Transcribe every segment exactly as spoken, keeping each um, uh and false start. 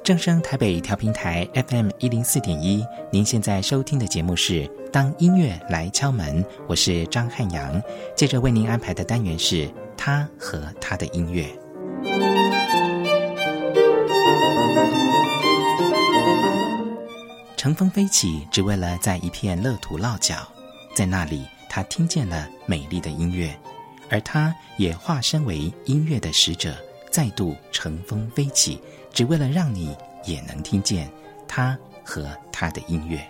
正声台北调频台 F M 一零四点一，您现在收听的节目是《当音乐来敲门》，我是张汉阳。接着为您安排的单元是他和他的音乐。乘风飞起，只为了在一片乐土落脚，在那里，他听见了美丽的音乐，而他也化身为音乐的使者，再度乘风飞起，只为了让你也能听见他和他的音乐。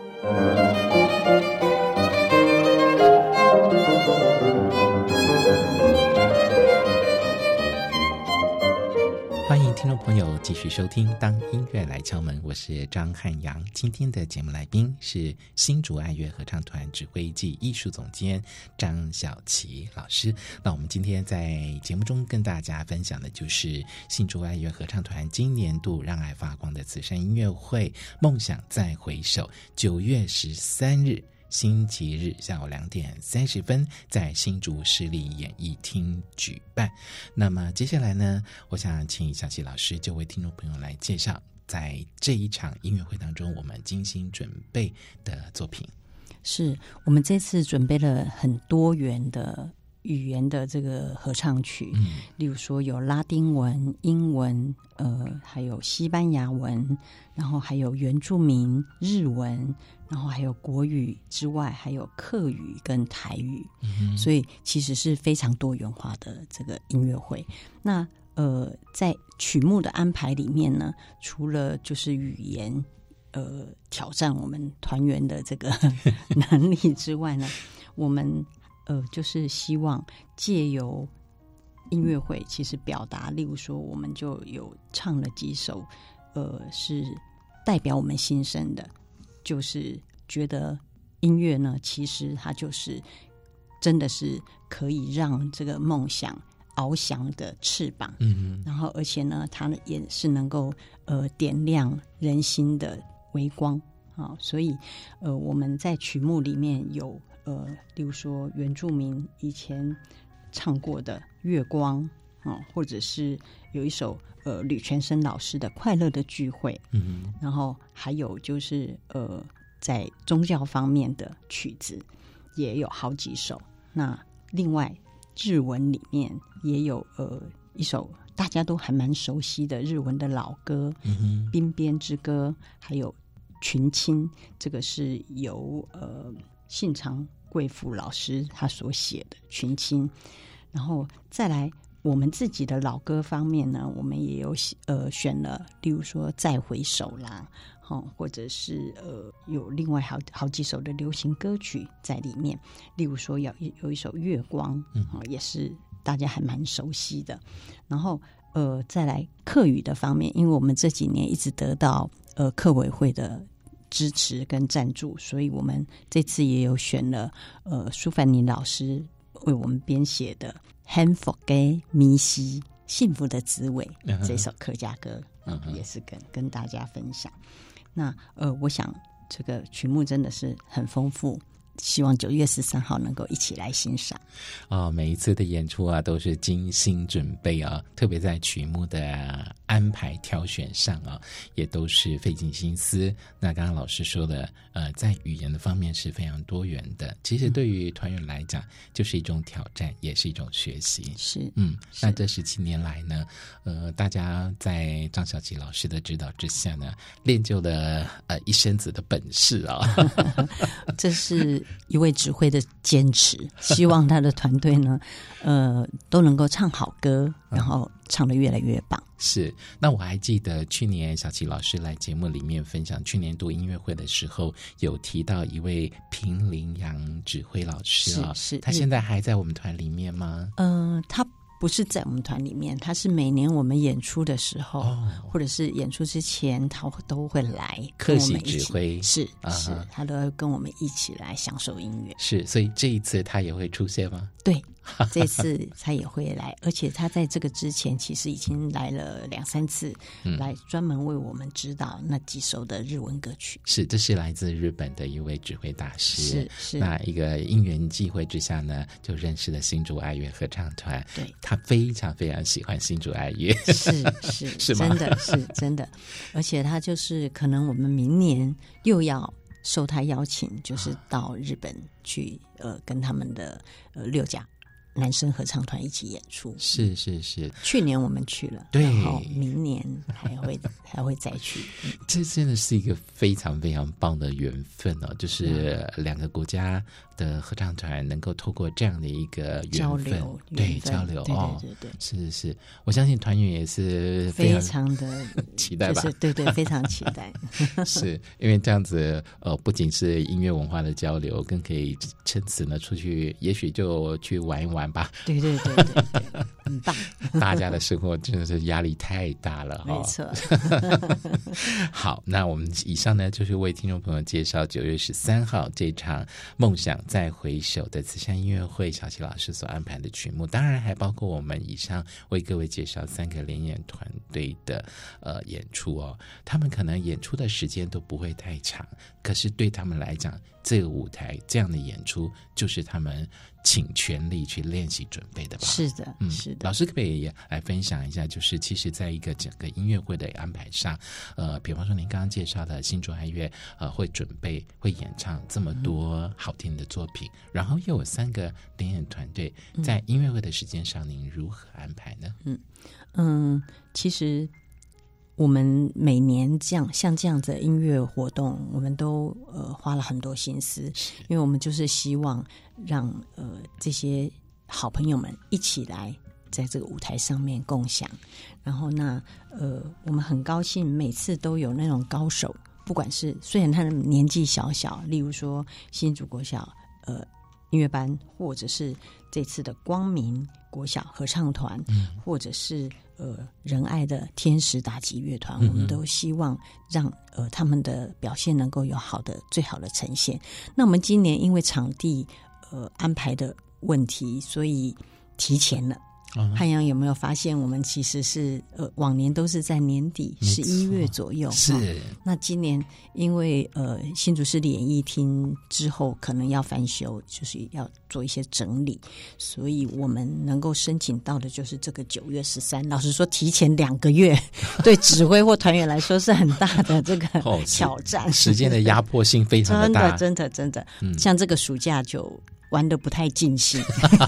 欢迎听众朋友继续收听《当音乐来敲门》，我是张汉阳。今天的节目来宾是新竹爱乐合唱团指挥暨艺术总监张小琪老师。那我们今天在节目中跟大家分享的就是新竹爱乐合唱团今年度让爱发光的慈善音乐会梦想再回首，九月十三日星期日下午两点三十分在新竹市立演艺厅举办。那么接下来呢，我想请小琪老师就为听众朋友来介绍在这一场音乐会当中我们精心准备的作品。 是我们这次准备了很多元的语言的这个合唱曲，嗯，例如说有拉丁文、英文，呃，还有西班牙文，然后还有原住民、日文，然后还有国语之外，还有客语跟台语，嗯，所以其实是非常多元化的这个音乐会。那呃，在曲目的安排里面呢，除了就是语言呃挑战我们团员的这个能力之外呢，我们呃，就是希望借由音乐会，其实表达，例如说，我们就有唱了几首，呃，是代表我们心声的，就是觉得音乐呢，其实它就是真的是可以让这个梦想翱翔的翅膀，嗯，然后而且呢，它也是能够呃点亮人心的微光啊，所以呃，我们在曲目里面有。呃，例如说原住民以前唱过的《月光》啊，或者是有一首呃吕全生老师的《快乐的聚会》，嗯，然后还有就是呃在宗教方面的曲子也有好几首。那另外日文里面也有呃一首大家都还蛮熟悉的日文的老歌，嗯，《滨边之歌》，还有《群青》，这个是由呃信长贵妇老师他所写的群青。然后再来我们自己的老歌方面呢，我们也有呃选了，例如说再回首啦，哦，或者是呃有另外好好几首的流行歌曲在里面，例如说有有一首月光，嗯，哦，也是大家还蛮熟悉的。然后呃再来客语的方面，因为我们这几年一直得到呃客委会的支持跟赞助，所以我们这次也有选了呃舒凡尼老师为我们编写的《幸福嘅咪西幸福的滋味》uh-huh. 这首客家歌，嗯，也是跟跟大家分享。那呃，我想这个曲目真的是很丰富，希望九月十三号能够一起来欣赏。 哦，每一次的演出啊，都是精心准备啊，特别在曲目的安排挑选上啊，也都是费尽心思。那刚刚老师说的，呃，在语言的方面是非常多元的。其实对于团员来讲，就是一种挑战，也是一种学习。 是， 嗯，那这十七年来呢，呃，大家在张小琪老师的指导之下呢，练就了呃一身子的本事啊。 这是一位指挥的坚持，希望他的团队呢，呃，都能够唱好歌，然后唱得越来越棒。 是，那我还记得去年小琪老师来节目里面分享去年度音乐会的时候，有提到一位平林阳指挥老师啊， 是是， 他现在还在我们团里面吗？ 呃，他不是在我们团里面，他是每年我们演出的时候，哦，或者是演出之前，他都会来客席指挥， 是是，他都会跟我们一起来享受音乐。 是，所以这一次他也会出现吗？ 对， 这次他也会来，而且他在这个之前其实已经来了两三次，嗯、来专门为我们指导那几首的日文歌曲。 是，这是来自日本的一位指挥大师。 是是， 那一个因缘际会之下呢，就认识了新竹爱乐合唱团。 对， 他非常非常喜欢新竹爱乐。 是是是吗？ 真的是真的，而且他就是可能我们明年又要受他邀请，就是到日本去，呃，跟他们的呃六甲男生合唱团一起演出。 是是是， 去年我们去了， 对， 然后明年还会还会再去。嗯、 这真的是一个非常非常棒的缘分哦，就是两个国家的合唱团能够透过这样的一个缘分交流， 对交流， 对哦， 对对对， 是是是，我相信团员也是非常常的期待吧， 就是对对，非常期待。 是因为这样子，呃，不仅是音乐文化的交流，更可以趁此呢出去，也许就去玩一玩吧。 对对对对对，很棒。 大家的生活真的是压力太大了， 没错。 好，那我们以上呢就是为听众朋友介绍九月十三号这场梦想再回首的慈善音乐会，小琪老师所安排的曲目，当然还包括我们以上为各位介绍三个联演团队的呃演出哦。他们可能演出的时间都不会太长，可是对他们来讲，这个舞台这样的演出就是他们请全力去练习准备的吧。 是的， 嗯， 是的。 老师可不可以也来分享一下，就是其实在一个整个音乐会的安排上，呃，比方说您刚刚介绍的新竹爱乐，呃，会准备会演唱这么多好听的作品，嗯、然后又有三个联演团队，在音乐会的时间上，您如何安排呢？ 嗯嗯，其实我们每年这样像这样子的音乐活动，我们都呃花了很多心思，因为我们就是希望让呃这些好朋友们一起来在这个舞台上面共享。然后那呃我们很高兴每次都有那种高手，不管是虽然他的年纪小小，例如说新竹国小呃音乐班，或者是这次的光明国小合唱团，嗯、或者是呃仁爱的天使打击乐团，嗯、我们都希望让呃他们的表现能够有好的最好的呈现。那我们今年因为场地呃安排的问题，所以提前了。嗯、汉阳有没有发现，我们其实是呃往年都是在年底十一月左右， 是、哦、 那今年因为呃新竹市立演艺厅之后可能要翻修，就是要做一些整理，所以我们能够申请到的就是这个九月十三。老实说，提前两个月，对指挥或团员来说是很大的这个挑战， 哦、时间的压迫性非常的大， 真的真的真的，嗯、像这个暑假就玩得不太尽兴。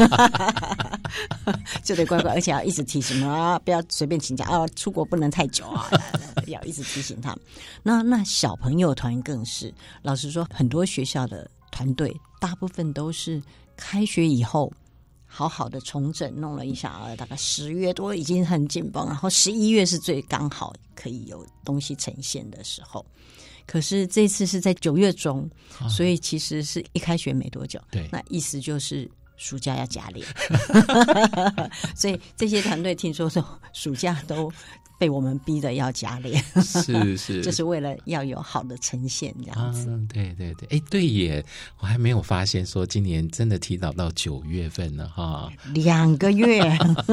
就得乖乖，而且要一直提醒啊，不要随便请假啊，出国不能太久啊，要一直提醒他们。那那小朋友团更是，老实说，很多学校的团队大部分都是开学以后好好的重整弄了一下啊，大概十月多已经很紧绷，然后十一月是最刚好可以有东西呈现的时候。可是这次是在九月中，哦、所以其实是一开学没多久， 对， 那意思就是暑假要加练。所以这些团队听说说暑假都被我们逼得要加练， 是是， 就是为了要有好的呈现这样子。 啊、对对对，哎，对耶，我还没有发现说今年真的提早到九月份了哈， 两个月。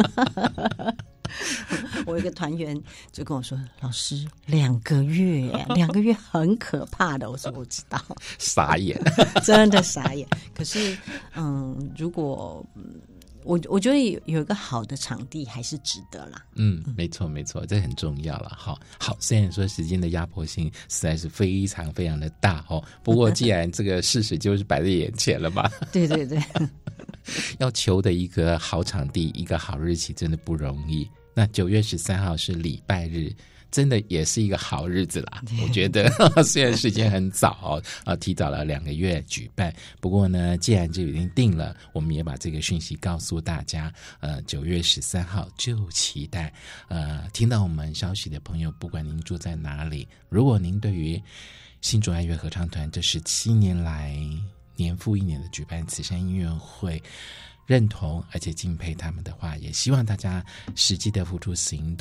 我有一个团员就跟我说：“老师，两个月，两个月很可怕的。”我说：“我知道。” 傻眼， 真的傻眼。可是，嗯，如果我我觉得有有一个好的场地还是值得啦。 嗯，没错没错，这很重要了。好，好，虽然说时间的压迫性实在是非常非常的大哦，不过既然这个事实就是摆在眼前了嘛， 对对对， 要求的一个好场地、一个好日期真的不容易。那九月十三号是礼拜日，真的也是一个好日子啦。我觉得虽然时间很早啊，提早了两个月举办，不过呢，既然就已经定了，我们也把这个讯息告诉大家。呃，九月十三号就期待呃听到我们消息的朋友，不管您住在哪里，如果您对于新竹爱乐合唱团这十七年来年复一年的举办慈善音乐会认同而且敬佩他们的话，也希望大家实际的付出行动，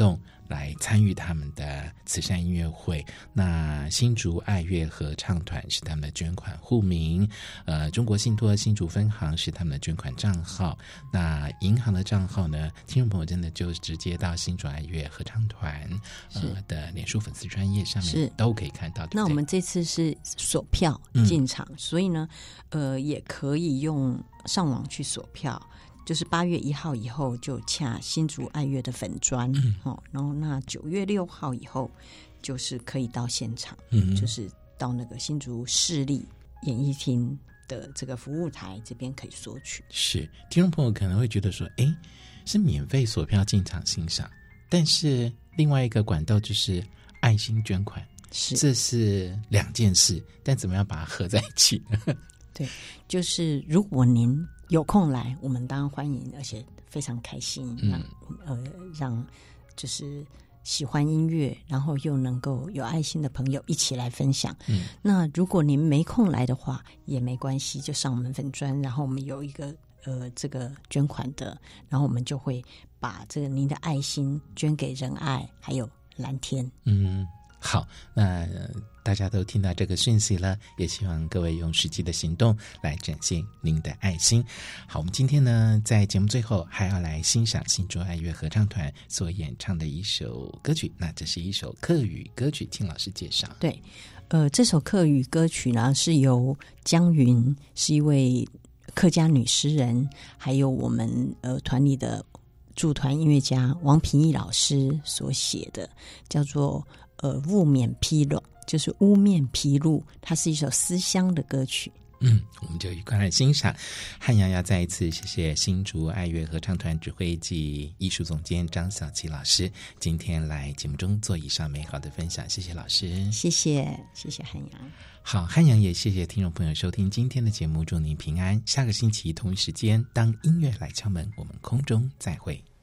来参与他们的慈善音乐会。那新竹爱乐合唱团是他们的捐款户名，呃，中国信托新竹分行是他们的捐款账号。那银行的账号呢，听众朋友真的就直接到新竹爱乐合唱团呃的脸书粉丝专页上面都可以看到。对对， 那我们这次是锁票进场，嗯、所以呢，呃，也可以用上网去锁票。就是八月一号以后就洽新竹爱乐的粉专，嗯哦、然后那九月六号以后就是可以到现场，嗯，就是到那个新竹市立演艺厅的这个服务台这边可以索取。 是，听众朋友可能会觉得说，哎，是免费锁票进场欣赏，但是另外一个管道就是爱心捐款， 是， 这是两件事，但怎么样把它合在一起呢？ 对，就是如果您有空来，我们当然欢迎，而且非常开心，让、嗯、呃让就是喜欢音乐，然后又能够有爱心的朋友一起来分享。嗯，那如果您没空来的话，也没关系，就上我们粉专，然后我们有一个呃这个捐款的，然后我们就会把这个您的爱心捐给仁爱还有蓝天。 嗯。好，那、呃、大家都听到这个讯息了，也希望各位用实际的行动来展现您的爱心。好，我们今天呢，在节目最后还要来欣赏新竹爱乐合唱团所演唱的一首歌曲，那这是一首客语歌曲，请老师介绍。 对，呃，这首客语歌曲呢是由江云，是一位客家女诗人，还有我们呃团里的驻团音乐家王平义老师所写的，叫做呃，雾面披露，就是乌面披露，它是一首思乡的歌曲。 嗯，我们就一块来欣赏。汉阳要再一次谢谢新竹爱乐合唱团指挥暨艺术总监张小琪老师，今天来节目中做以上美好的分享，谢谢老师。 谢谢，谢谢汉阳。 好，汉阳也谢谢听众朋友收听今天的节目，祝您平安。下个星期同一时间，当音乐来敲门，我们空中再会。